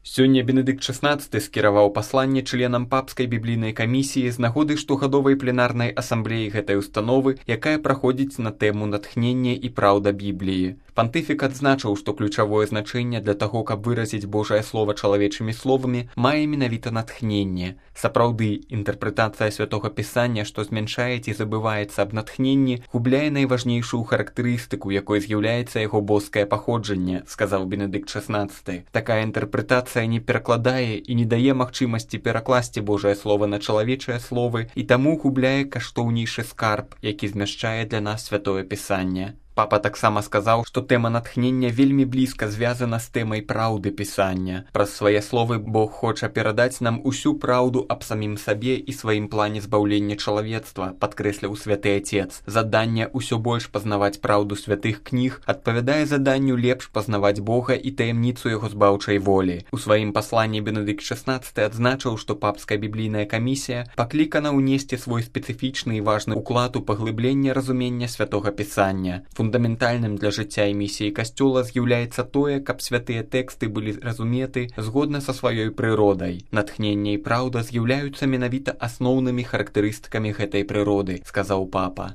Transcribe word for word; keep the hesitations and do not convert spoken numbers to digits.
Сёння Бенедыкт шаснаццаты скіраваў пасланне членам папскай біблійнай камісіі з нагоды штогадовай пленарнай асамблеі гэтай установы, якая праходзіць на тэму натхнення і праўда Бібліі. Пантыфік адзначыў, што ключавое значэнне для таго, каб выразіць Божае Слова чалавечымі словамі, мае менавіта натхненне. Сапраўды, інтэрпрэтацыя Святога Пісання, што змяншае ці забываецца аб натхненні, губляе найважнейшую характарыстыку, якой з'яўляецца яго боскае паходжанне, сказаў Бенедыкт шаснаццаты. Такая інтэрпрэтацыя не перакладае і не дае магчымасці перакласці Божае Слова на чалавечыя словы і таму губляе каштоўнейшы скарб, які змяшчае для нас Святое Пісанне. Папа таксама сказаў, што тэма натхнення вельмі блізка звязана з тэмай праўды Пісання. Праз свае словы Бог хоча перадаць нам усю праўду аб самім сабе і сваім плане збаўлення чалавецтва, падкрэсліў Святы Ацец. Заданне ўсё больш пазнаваць праўду святых кніг адпавядае заданню лепш пазнаваць Бога і таямніцу яго збаўчай волі. У сваім пасланні Бенедыкт шаснаццаты адзначыў, што папская біблійная камісія паклікана ўнесці свой спецыфічны і важны ўклад у паглыбленне разумення Святога Пісання. Фундаментальным для жыцця і місіі Касцёла з'яўляецца тое, каб святыя тэксты былі разуметы згодна са сваёй прыродай. Натхненне і праўда з'яўляюцца менавіта асноўнымі характарыстыкамі гэтай прыроды, сказаў папа.